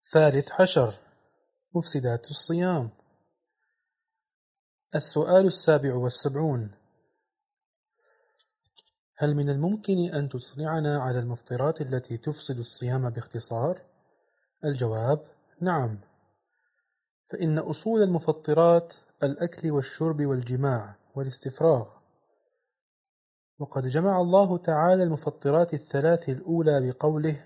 13. مفسدات الصيام. السؤال 77. هل من الممكن أن تطلعنا على المفطرات التي تفسد الصيام باختصار؟ الجواب: نعم، فإن أصول المفطرات الأكل والشرب والجماع والاستفراغ، وقد جمع الله تعالى المفطرات الثلاث الأولى بقوله: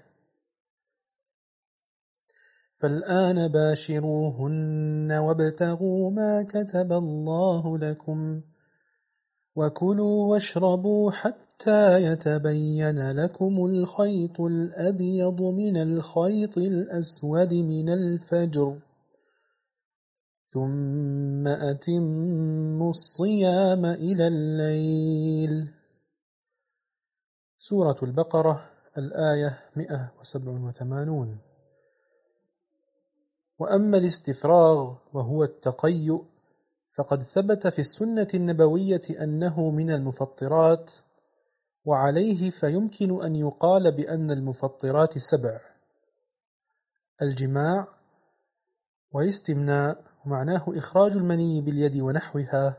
فالآن باشروهن وابتغوا ما كتب الله لكم وكلوا واشربوا حتى يتبين لكم الخيط الأبيض من الخيط الأسود من الفجر ثم أتموا الصيام إلى الليل. سورة البقرة الآية 187. وأما الاستفراغ وهو التقيؤ فقد ثبت في السنة النبوية أنه من المفطرات، وعليه فيمكن أن يقال بأن المفطرات 7: الجماع، والاستمناء ومعناه إخراج المني باليد ونحوها،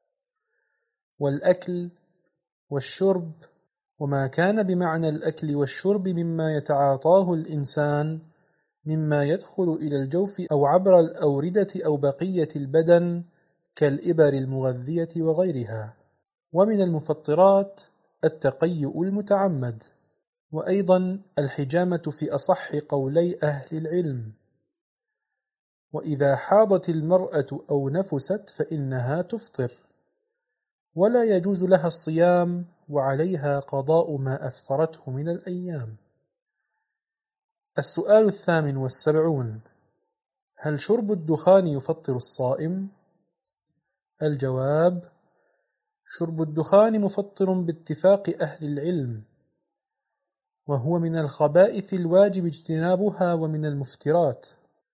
والأكل والشرب وما كان بمعنى الأكل والشرب مما يتعاطاه الإنسان مما يدخل إلى الجوف أو عبر الأوردة أو بقية البدن كالإبر المغذية وغيرها. ومن المفطرات التقيؤ المتعمد، وأيضا الحجامة في أصح قولي أهل العلم. وإذا حاضت المرأة أو نفست فإنها تفطر، ولا يجوز لها الصيام، وعليها قضاء ما أفطرته من الأيام. السؤال 78. هل شرب الدخان يفطر الصائم؟ الجواب: شرب الدخان مفطر باتفاق أهل العلم، وهو من الخبائث الواجب اجتنابها ومن المفترات.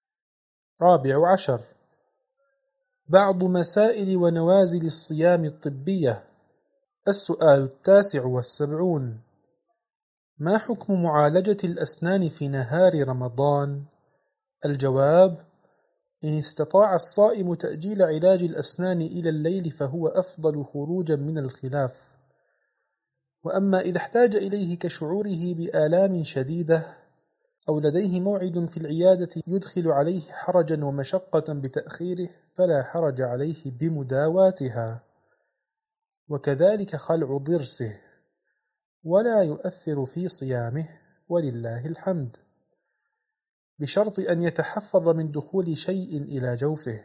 14. بعض مسائل ونوازل الصيام الطبية. السؤال 79. ما حكم معالجة الأسنان في نهار رمضان؟ الجواب: إن استطاع الصائم تأجيل علاج الأسنان إلى الليل فهو أفضل خروجا من الخلاف. وأما إذا احتاج إليه كشعوره بآلام شديدة أو لديه موعد في العيادة يدخل عليه حرجا ومشقة بتأخيره فلا حرج عليه بمداواتها، وكذلك خلع ضرسه، ولا يؤثر في صيامه ولله الحمد، بشرط أن يتحفظ من دخول شيء إلى جوفه.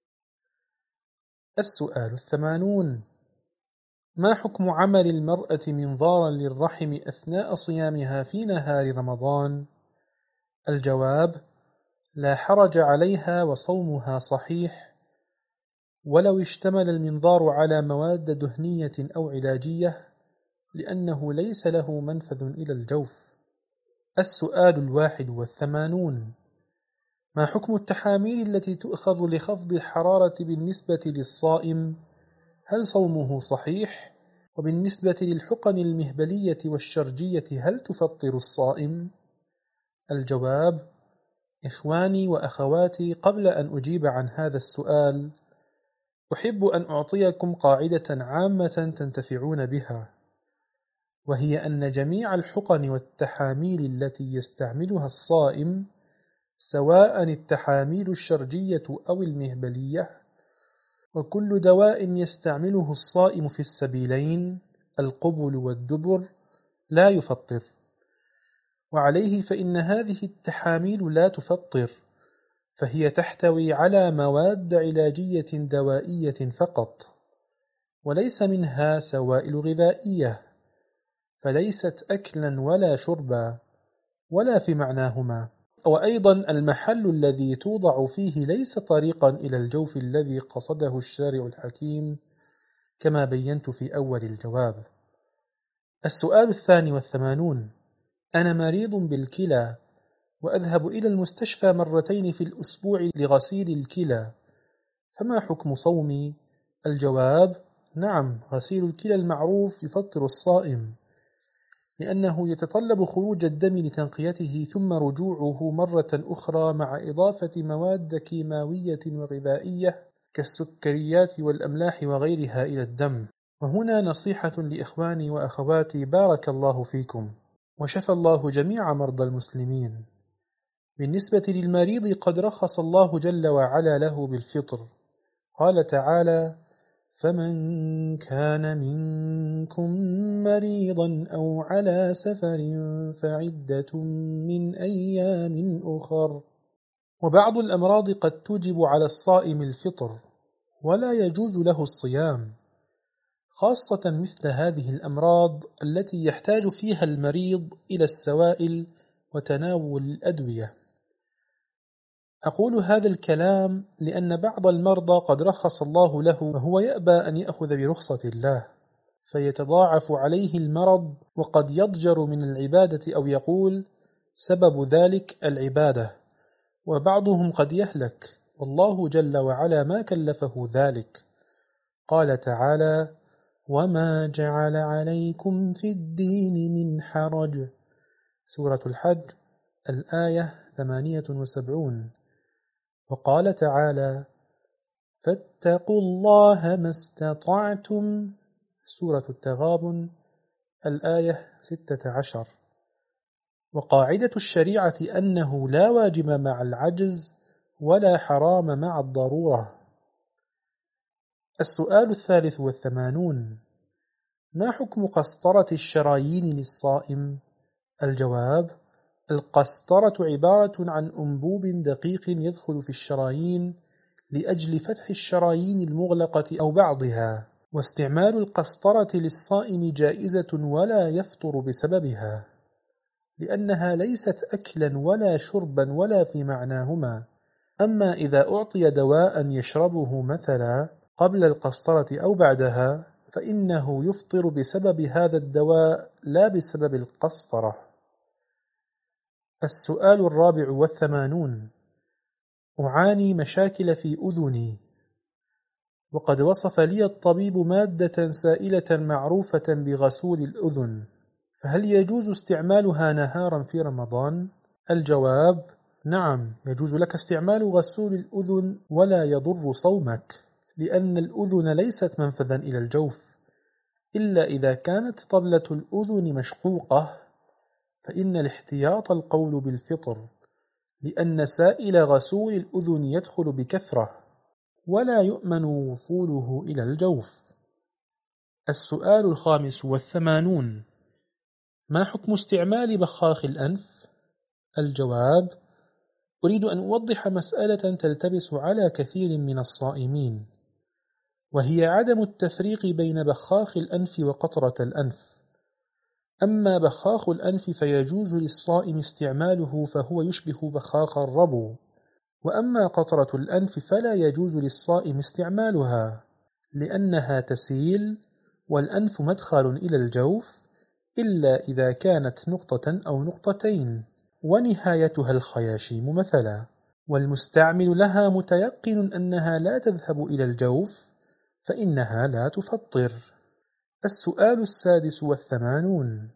السؤال 80. ما حكم عمل المرأة منظارا للرحم أثناء صيامها في نهار رمضان؟ الجواب: لا حرج عليها وصومها صحيح، ولو اشتمل المنظار على مواد دهنية أو علاجية، لأنه ليس له منفذ إلى الجوف. السؤال 81. ما حكم التحاميل التي تؤخذ لخفض الحرارة بالنسبة للصائم؟ هل صومه صحيح؟ وبالنسبة للحقن المهبلية والشرجية هل تفطر الصائم؟ الجواب: إخواني وأخواتي، قبل أن أجيب عن هذا السؤال أحب أن أعطيكم قاعدة عامة تنتفعون بها، وهي أن جميع الحقن والتحاميل التي يستعملها الصائم، سواء التحاميل الشرجية أو المهبلية، وكل دواء يستعمله الصائم في السبيلين القبل والدبر لا يفطر، وعليه فإن هذه التحاميل لا تفطر، فهي تحتوي على مواد علاجية دوائية فقط، وليس منها سوائل غذائية، فليست أكلا ولا شربا ولا في معناهما. وأيضا المحل الذي توضع فيه ليس طريقا إلى الجوف الذي قصده الشارع الحكيم، كما بينت في أول الجواب. السؤال 82. أنا مريض بالكلى وأذهب إلى المستشفى 2 مرات في الأسبوع لغسيل الكلى، فما حكم صومي؟ الجواب: نعم، غسيل الكلى المعروف يفطر الصائم، لأنه يتطلب خروج الدم لتنقيته ثم رجوعه مرة أخرى مع إضافة مواد كيماوية وغذائية كالسكريات والأملاح وغيرها إلى الدم. وهنا نصيحة لإخواني وأخواتي، بارك الله فيكم وشفى الله جميع مرضى المسلمين. بالنسبة للمريض قد رخص الله جل وعلا له بالفطر، قال تعالى: فمن كان منكم مريضا أو على سفر فعدة من أيام أخر. وبعض الأمراض قد توجب على الصائم الفطر ولا يجوز له الصيام، خاصة مثل هذه الأمراض التي يحتاج فيها المريض إلى السوائل وتناول الأدوية. أقول هذا الكلام لأن بعض المرضى قد رخص الله له وهو يأبى أن يأخذ برخصة الله، فيتضاعف عليه المرض وقد يضجر من العبادة أو يقول سبب ذلك العبادة، وبعضهم قد يهلك والله جل وعلا ما كلفه ذلك. قال تعالى: وما جعل عليكم في الدين من حرج، سورة الحج الآية 78. وقال تعالى: فاتقوا الله ما استطعتم، سورة التغابن الآية 16. وقاعدة الشريعة أنه لا واجب مع العجز ولا حرام مع الضرورة. السؤال 83: ما حكم قسطرة الشرايين للصائم؟ الجواب: القسطرة عبارة عن أنبوب دقيق يدخل في الشرايين لأجل فتح الشرايين المغلقة أو بعضها، واستعمال القسطرة للصائم جائزة ولا يفطر بسببها، لأنها ليست أكلا ولا شربا ولا في معناهما. أما إذا أعطي دواء يشربه مثلا قبل القسطرة أو بعدها فإنه يفطر بسبب هذا الدواء لا بسبب القسطرة. السؤال 84: أعاني مشاكل في أذني، وقد وصف لي الطبيب مادة سائلة معروفة بغسول الأذن، فهل يجوز استعمالها نهارا في رمضان؟ الجواب: نعم، يجوز لك استعمال غسول الأذن ولا يضر صومك، لأن الأذن ليست منفذا إلى الجوف، إلا إذا كانت طبلة الأذن مشقوقة فإن الاحتياط القول بالفطر، لأن سائل غسول الأذن يدخل بكثرة ولا يؤمن وصوله إلى الجوف. السؤال 85: ما حكم استعمال بخاخ الأنف؟ الجواب: أريد أن أوضح مسألة تلتبس على كثير من الصائمين، وهي عدم التفريق بين بخاخ الأنف وقطرة الأنف. أما بخاخ الأنف فيجوز للصائم استعماله، فهو يشبه بخاخ الربو، وأما قطرة الأنف فلا يجوز للصائم استعمالها، لأنها تسيل، والأنف مدخل إلى الجوف إلا إذا كانت نقطة أو نقطتين ونهايتها الخياشيم مثلا، والمستعمل لها متيقن أنها لا تذهب إلى الجوف فإنها لا تفطر. السؤال 86: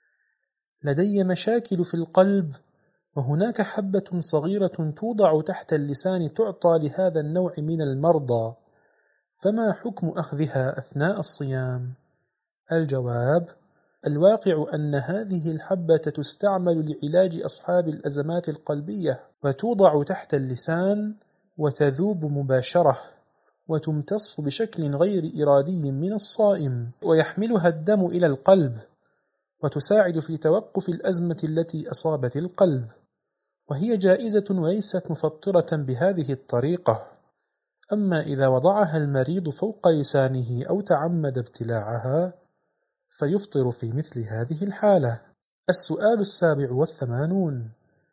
لدي مشاكل في القلب، وهناك حبة صغيرة توضع تحت اللسان تعطى لهذا النوع من المرضى، فما حكم أخذها أثناء الصيام؟ الجواب: الواقع أن هذه الحبة تستعمل لعلاج أصحاب الأزمات القلبية، وتوضع تحت اللسان وتذوب مباشرة وتمتص بشكل غير إرادي من الصائم، ويحملها الدم إلى القلب وتساعد في توقف الأزمة التي أصابت القلب، وهي جائزة وليست مفطرة بهذه الطريقة. أما إذا وضعها المريض فوق لسانه أو تعمد ابتلاعها فيفطر في مثل هذه الحالة. السؤال 87: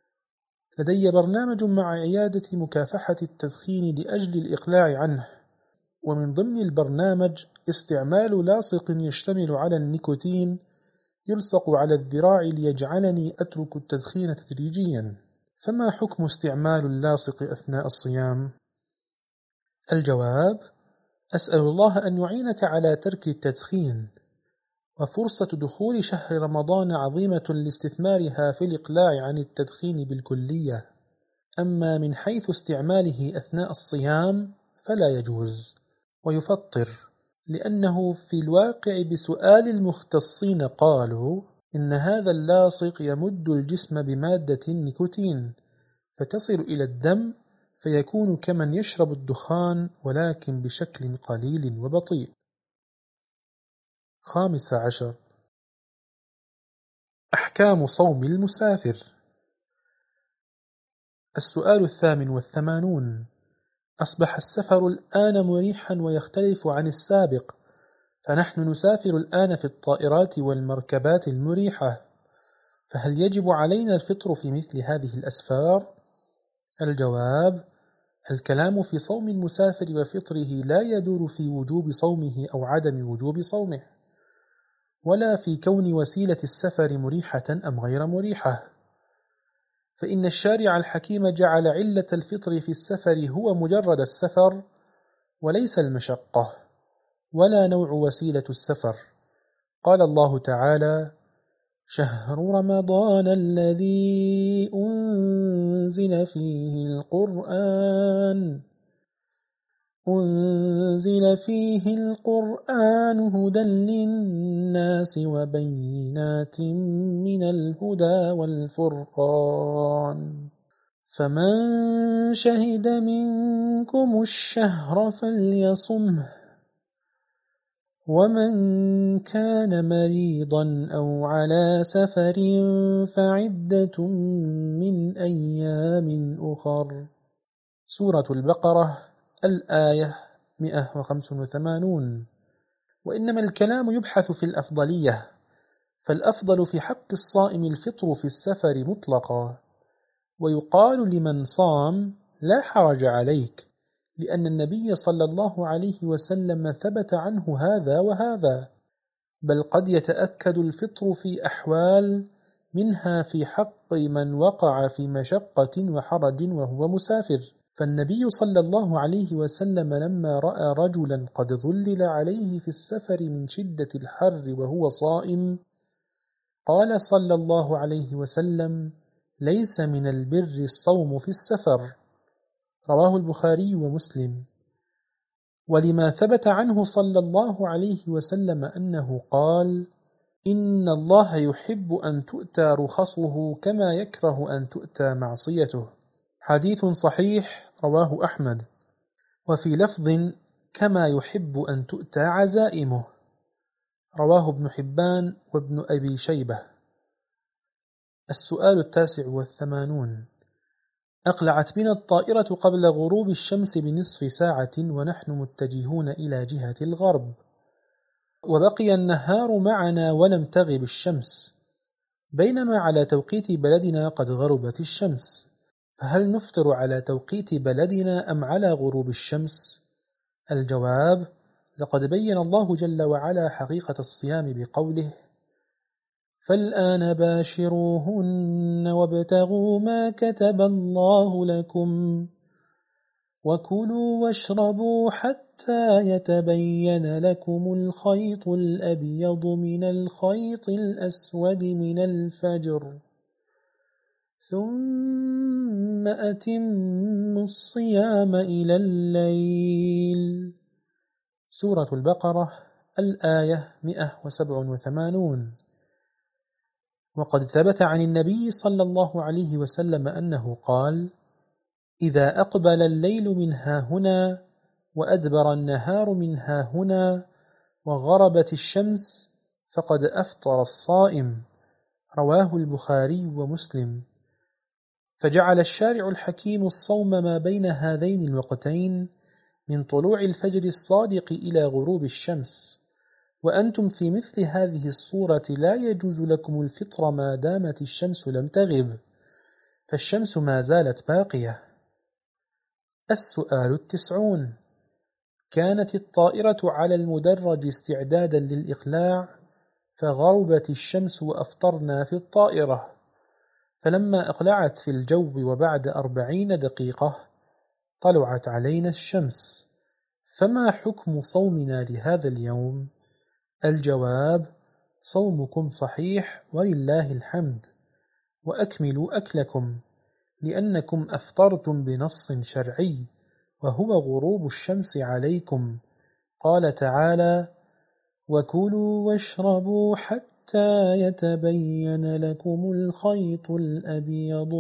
لدي برنامج مع عيادة مكافحة التدخين لأجل الإقلاع عنه، ومن ضمن البرنامج استعمال لاصق يشتمل على النيكوتين يلصق على الذراع ليجعلني أترك التدخين تدريجيا، فما حكم استعمال اللاصق أثناء الصيام؟ الجواب: أسأل الله أن يعينك على ترك التدخين، وفرصة دخول شهر رمضان عظيمة لاستثمارها في الإقلاع عن التدخين بالكلية. أما من حيث استعماله أثناء الصيام فلا يجوز ويفطر، لأنه في الواقع بسؤال المختصين قالوا إن هذا اللاصق يمد الجسم بمادة النيكوتين فتصل إلى الدم فيكون كمن يشرب الدخان ولكن بشكل قليل وبطيء. 15. أحكام صوم المسافر. السؤال 88. أصبح السفر الآن مريحا ويختلف عن السابق، فنحن نسافر الآن في الطائرات والمركبات المريحة، فهل يجب علينا الفطر في مثل هذه الأسفار؟ الجواب: الكلام في صوم المسافر وفطره لا يدور في وجوب صومه أو عدم وجوب صومه، ولا في كون وسيلة السفر مريحة أم غير مريحة، فإن الشارع الحكيم جعل علة الفطر في السفر هو مجرد السفر وليس المشقة ولا نوع وسيلة السفر. قال الله تعالى: شهر رمضان الذي أنزل فيه القرآن هدى للناس وبينات من الهدى والفرقان، فمن شهد منكم الشهر فليصمه، ومن كان مريضا أو على سفر فعدة من أيام أخر. سورة البقرة الآية 185. وإنما الكلام يبحث في الأفضلية، فالأفضل في حق الصائم الفطر في السفر مطلقا، ويقال لمن صام: لا حرج عليك، لأن النبي صلى الله عليه وسلم ثبت عنه هذا وهذا، بل قد يتأكد الفطر في أحوال، منها في حق من وقع في مشقة وحرج وهو مسافر، فالنبي صلى الله عليه وسلم لما رأى رجلا قد ظلل عليه في السفر من شدة الحر وهو صائم، قال صلى الله عليه وسلم: ليس من البر الصوم في السفر. رواه البخاري ومسلم. ولما ثبت عنه صلى الله عليه وسلم أنه قال: إن الله يحب أن تؤتى رخصه كما يكره أن تؤتى معصيته، حديث صحيح رواه أحمد. وفي لفظ: كما يحب أن تؤتى عزائمه، رواه ابن حبان وابن أبي شيبة. السؤال 89. أقلعت بنا الطائرة قبل غروب الشمس بنصف ساعة ونحن متجهون إلى جهة الغرب، وبقي النهار معنا ولم تغب الشمس، بينما على توقيت بلدنا قد غربت الشمس، فهل نفطر على توقيت بلدنا أم على غروب الشمس؟ الجواب: لقد بين الله جل وعلا حقيقة الصيام بقوله: فالآن باشروهن وابتغوا ما كتب الله لكم وكلوا واشربوا حتى يتبين لكم الخيط الأبيض من الخيط الأسود من الفجر ثم أتموا الصيام إلى الليل. سورة البقرة الآية 187. وقد ثبت عن النبي صلى الله عليه وسلم أنه قال: إذا أقبل الليل من هاهنا وأدبر النهار من هاهنا وغربت الشمس فقد أفطر الصائم، رواه البخاري ومسلم. فجعل الشارع الحكيم الصوم ما بين هذين الوقتين من طلوع الفجر الصادق إلى غروب الشمس، وأنتم في مثل هذه الصورة لا يجوز لكم الفطر ما دامت الشمس لم تغب، فالشمس ما زالت باقية. السؤال 90. كانت الطائرة على المدرج استعدادا للإقلاع، فغربت الشمس وأفطرنا في الطائرة، فلما أقلعت في الجو وبعد 40 دقيقة طلعت علينا الشمس، فما حكم صومنا لهذا اليوم؟ الجواب: صومكم صحيح ولله الحمد، وأكملوا أكلكم، لأنكم أفطرتم بنص شرعي وهو غروب الشمس عليكم. قال تعالى: وكلوا واشربوا حتى يتبين لكم الخيط الأبيض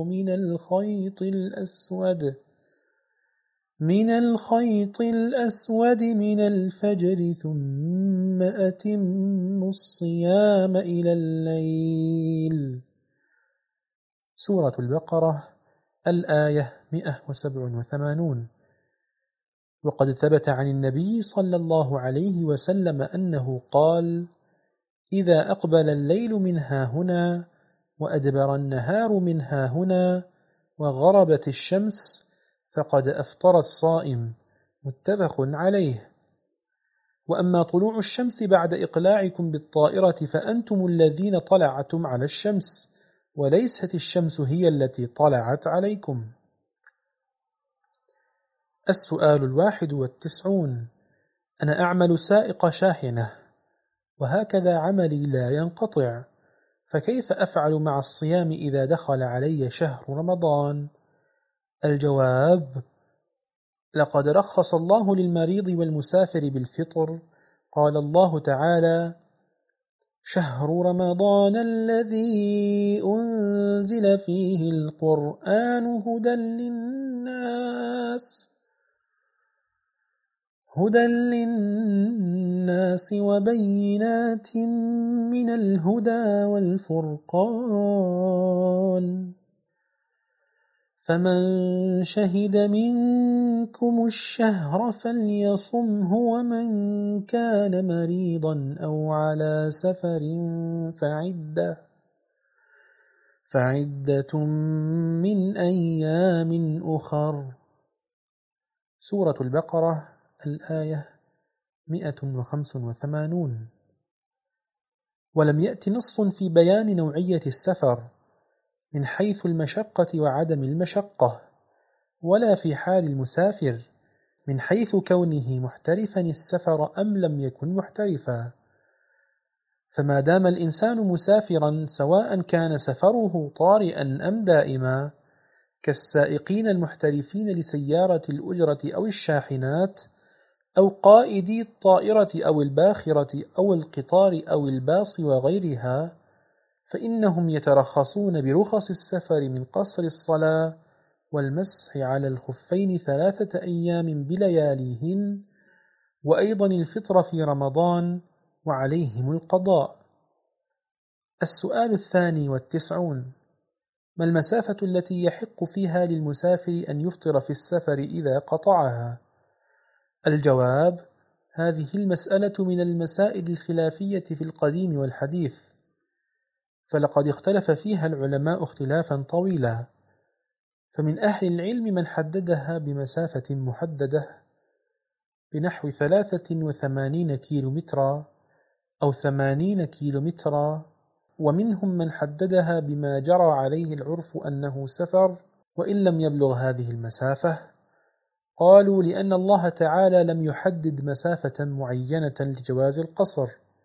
من الخيط الأسود من الفجر، ثم أتموا الصيام إلى الليل. سورة البقرة، الآية 187. وقد ثبت عن النبي صلى الله عليه وسلم أنه قال: إذا أقبل الليل من هاهنا وأدبر النهار من هاهنا وغربت الشمس فقد أفطر الصائم. متفق عليه. وأما طلوع الشمس بعد إقلاعكم بالطائرة فأنتم الذين طلعتم على الشمس، وليست الشمس هي التي طلعت عليكم. السؤال 91. أنا أعمل سائق شاحنة، وهكذا عملي لا ينقطع، فكيف أفعل مع الصيام إذا دخل علي شهر رمضان؟ الجواب: لقد رخص الله للمريض والمسافر بالفطر. قال الله تعالى: شهر رمضان الذي أنزل فيه القرآن هدى للناس وبينات من الهدى والفرقان، فمن شهد منكم الشهر فليصمه، ومن كان مريضا أو على سفر فعدة من أيام أخر. سورة البقرة، الآية 185. ولم يأت نص في بيان نوعية السفر من حيث المشقة وعدم المشقة، ولا في حال المسافر من حيث كونه محترفا السفر أم لم يكن محترفا. فما دام الإنسان مسافرا، سواء كان سفره طارئا أم دائما، كالسائقين المحترفين لسيارة الأجرة أو الشاحنات، أو قائدي الطائرة أو الباخرة أو القطار أو الباص وغيرها، فإنهم يترخصون برخص السفر من قصر الصلاة والمسح على الخفين 3 أيام بلياليهن، وأيضا الفطر في رمضان، وعليهم القضاء. السؤال 92. ما المسافة التي يحق فيها للمسافر أن يفطر في السفر إذا قطعها؟ الجواب: هذه المسألة من المسائل الخلافية في القديم والحديث، فلقد اختلف فيها العلماء اختلافا طويلا، فمن أهل العلم من حددها بمسافة محددة بنحو 83 كيلومترا أو 80 كيلومترا، ومنهم من حددها بما جرى عليه العرف أنه سفر وإن لم يبلغ هذه المسافة. قالوا: لأن الله تعالى لم يحدد مسافة معينة لجواز القصر،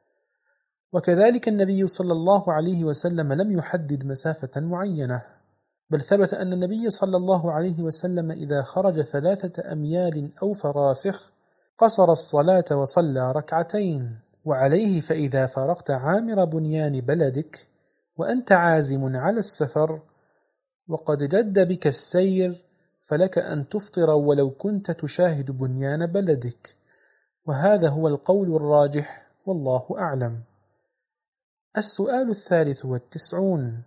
وكذلك النبي صلى الله عليه وسلم لم يحدد مسافة معينة، بل ثبت أن النبي صلى الله عليه وسلم إذا خرج 3 أميال أو فراسخ قصر الصلاة وصلى 2 وعليه فإذا فرغت عامر بنيان بلدك وأنت عازم على السفر وقد جد بك السير فلك أن تفطر ولو كنت تشاهد بنيان بلدك، وهذا هو القول الراجح والله أعلم. السؤال 93.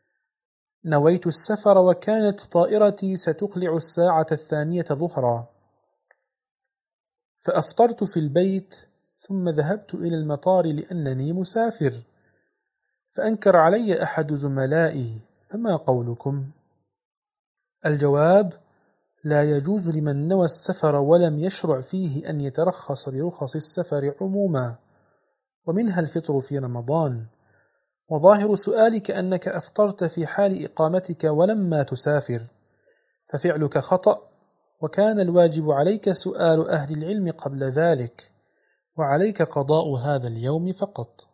نويت السفر وكانت طائرتي ستقلع 2:00 ظهرا، فأفطرت في البيت ثم ذهبت إلى المطار لأنني مسافر، فأنكر علي أحد زملائي، فما قولكم؟ الجواب: لا يجوز لمن نوى السفر ولم يشرع فيه أن يترخص برخص السفر عموما، ومنها الفطر في رمضان. وظاهر سؤالك أنك أفطرت في حال إقامتك ولما تسافر، ففعلك خطأ، وكان الواجب عليك سؤال أهل العلم قبل ذلك، وعليك قضاء هذا اليوم فقط.